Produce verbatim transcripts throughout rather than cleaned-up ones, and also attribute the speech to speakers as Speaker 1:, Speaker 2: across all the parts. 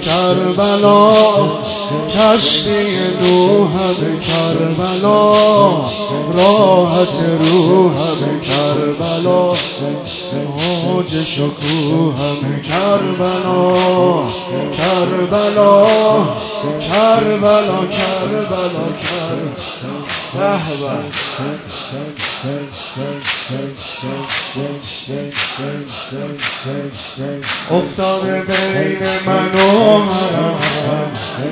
Speaker 1: کربلا کشتی نوحم کربلا راحت روحم کربلا اوج شکوهم کربلا کربلا کربلا کربلا کربلا افتاده بین من و حرم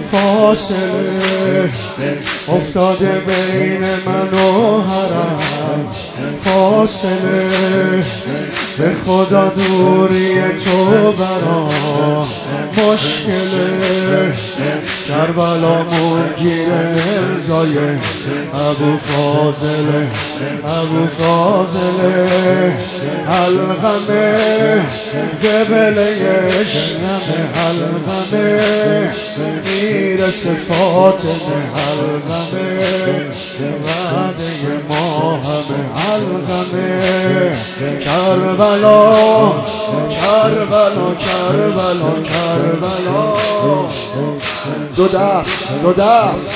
Speaker 1: فاصله افتاده بین من و حرم فاصله به خدا دوری تو برام مشکله کربلامون گیره ارزای ابو فاضله ابو فاضله حلقمه قبلهش نمه حلقمه میرسه فاطمه حلقمه وعده ما همه حلقمه کربلا کربلا کربلا کربلا دو دست دو دست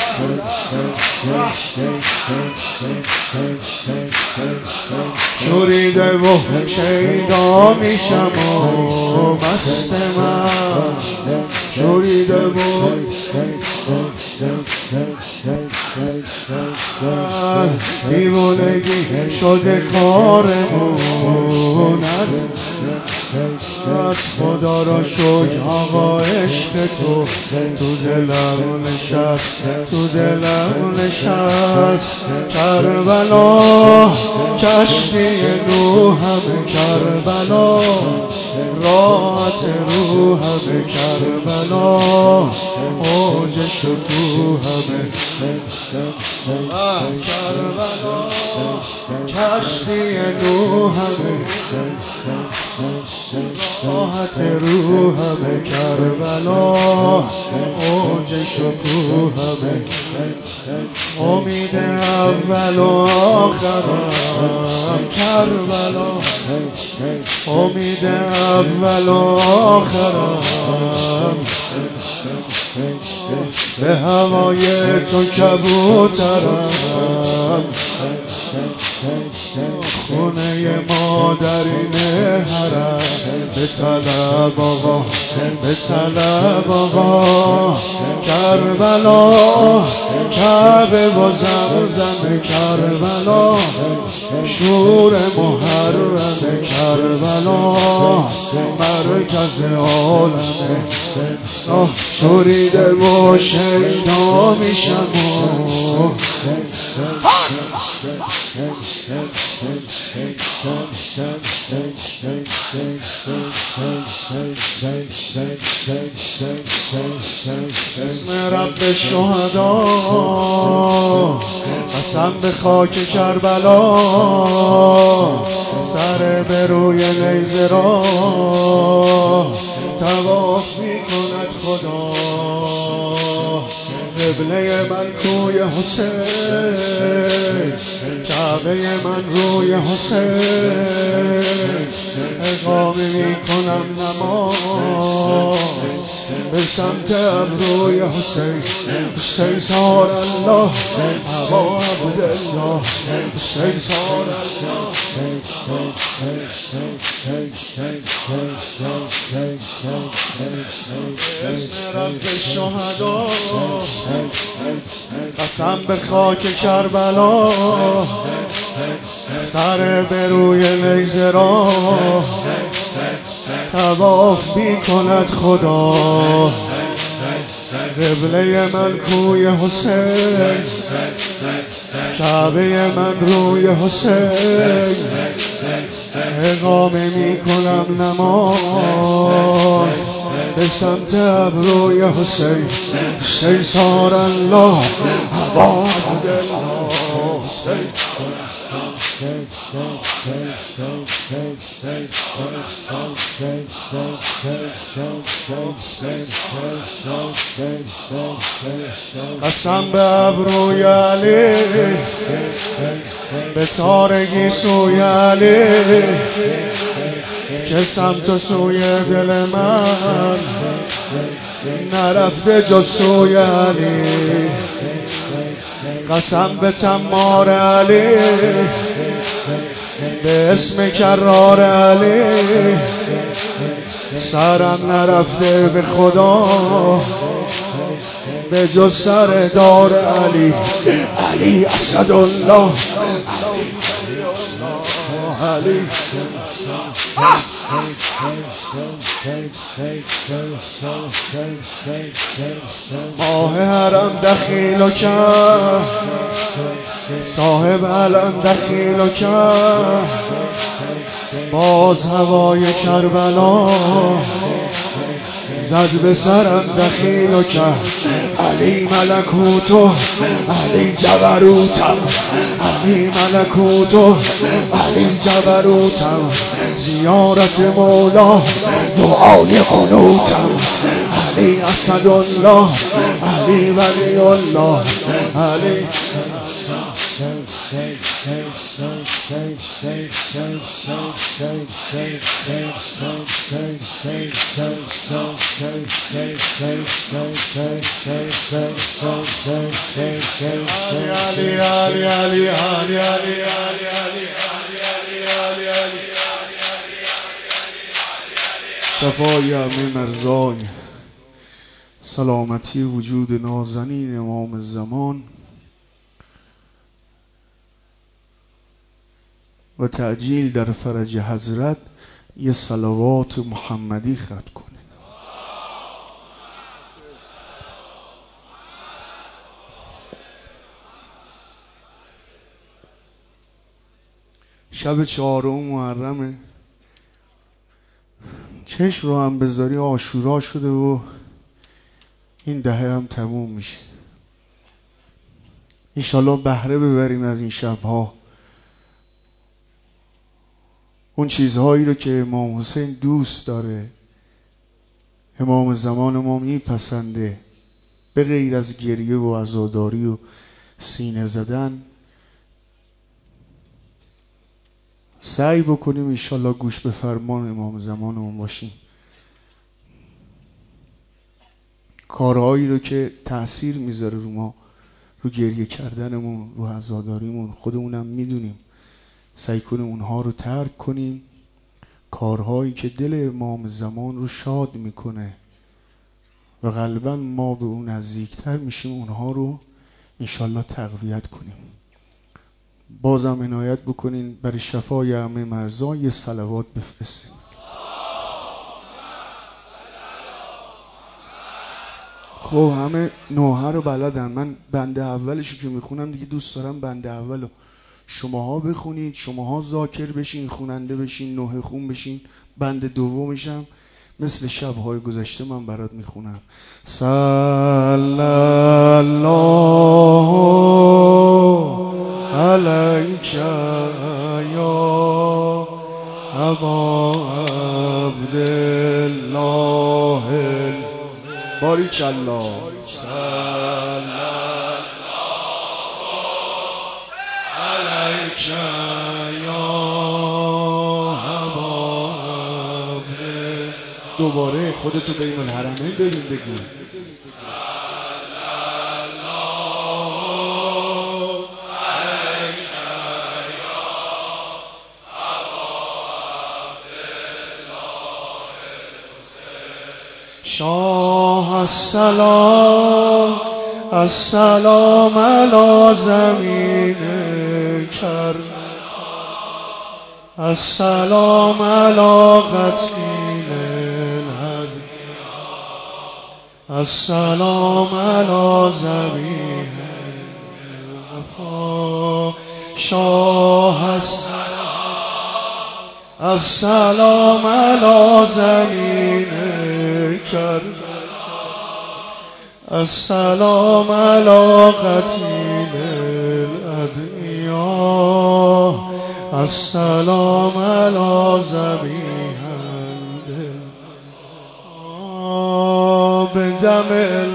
Speaker 1: شوریده و شیدا میشم و مست من شوریده و دیوانگی شده کارمون از خدا را شکر آقا عشق تو تو دلم نشست تو دلم نشست کربلا کشتی نوحم کربلا راحت روحم کربلا اوج شکوهم کربلا کشتی نوحم راحت روحم کربلا اوج شکوهم امید اول و آخرم کربلا امید اول و آخرم به هوای تو کبوترم خونه مادرین حرم به طلب آقا به طلب آقا کربلا کعبه و زمزم کربلا شور محرم کربلا مرکز عالمه شوریده و شیدا میشم اسم رب شهدا قسم به خاک کربلا سر به روی نیزه را طواف میکند خدا قبله من کوی حسین کعبه من روی حسین اقامه میکنم نماز به سمت ابروی حسین حسین سار الله ابا عبدالله حسین سار الله اسم رب شهدا قسم به خاک کربلا سر به روی نیزه را طواف میکند خدا قبله من کوی حسین کعبه من روی حسین اقامه میکنم نماز به سمت ابروی حسین حسین سار الله ابا عبدالله حسین قسم به ابروی علی به تارگی سوی علی که سمت سوی دل من نرفته جز سوی علی. قسم به تمار علی به اسم کرار علی سرم نرفته به خدا به جز سر دار علی. علی اسدالله علی ماه حرم دخیل و کرد صاحب علم دخیل و کرد باز هوای کربلا زد به سرم دخیل و کرد. علی ملکوتو علی جبروتم علی ملکوتو علی جبروتم زیارت مولا دعای قنوتم. علی اسدالله علی ولی الله علی شفای همه مرزای سلامتی وجود نازنین امام زمان و تعجیل در فرج حضرت یه صلوات محمدی ختم کنید. شب چهارم محرمه، چشم رو هم بذاری عاشورا شده و این دهه هم تموم میشه. انشالله بهره ببریم از این شبها، اون چیزهایی رو که امام حسین دوست داره، امام زمان ما میپسنده، به غیر از گریه و عزاداری و سینه زدن. سعی بکنیم انشالله گوش به فرمان امام زمانمون باشیم. کارهایی رو که تأثیر میذاره رو ما، رو گریه کردنمون، رو عزاداریمون، خودمونم میدونیم، سعی کنیم اونها رو ترک کنیم. کارهایی که دل امام زمان رو شاد میکنه و غالبا ما به اون نزدیکتر میشیم، اونها رو انشالله تقویت کنیم. بازم عنایت بکنین برای شفای همه مرزا یه صلوات بفرستیم. خب همه نوحه رو بلدن، من بنده اولشو که میخونم دیگه دوست دارم بنده اولو شماها بخونید، شماها ذاکر بشین، خوننده بشین، نوحه خون بشین. بنده دومشم مثل شبهای گذشته من برات میخونم. صلی الله علیک یا ابا عبدالله باریک الله. صلی الله علیک یا ابا عبدالله. دوباره خودتو بین الحرمین ببین بگو. شاه السلام السلام علی زمین کرد، السلام علی قتیل الهدی، السلام علی زمین الوفا. شاه السلام علی زمین کرد، السلام علی قتیل الادعیا. السلام علی ذبیح بدم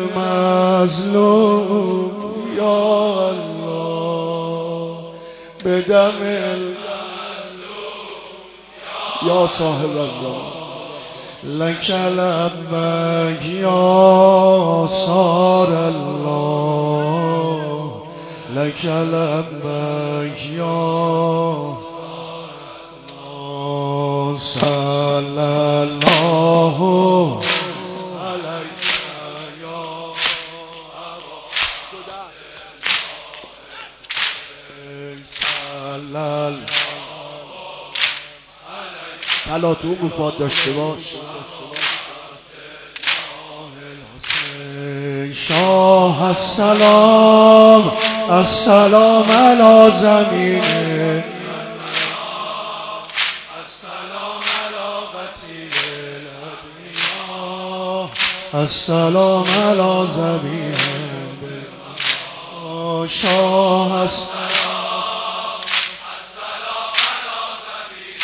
Speaker 1: المظلوم یا الله بدم المظلوم یا صاحب الله لک لبیک یا صار الله لک لبیک یا صلی الله علیک یا صلی تلاتون رو پاد داشته باش شاه السلام السلام علی زمین السلام علی ذبیح شاه السلام السلام علی ذبیح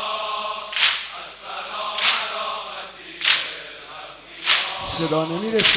Speaker 1: السلام علی صدا نمیرسه.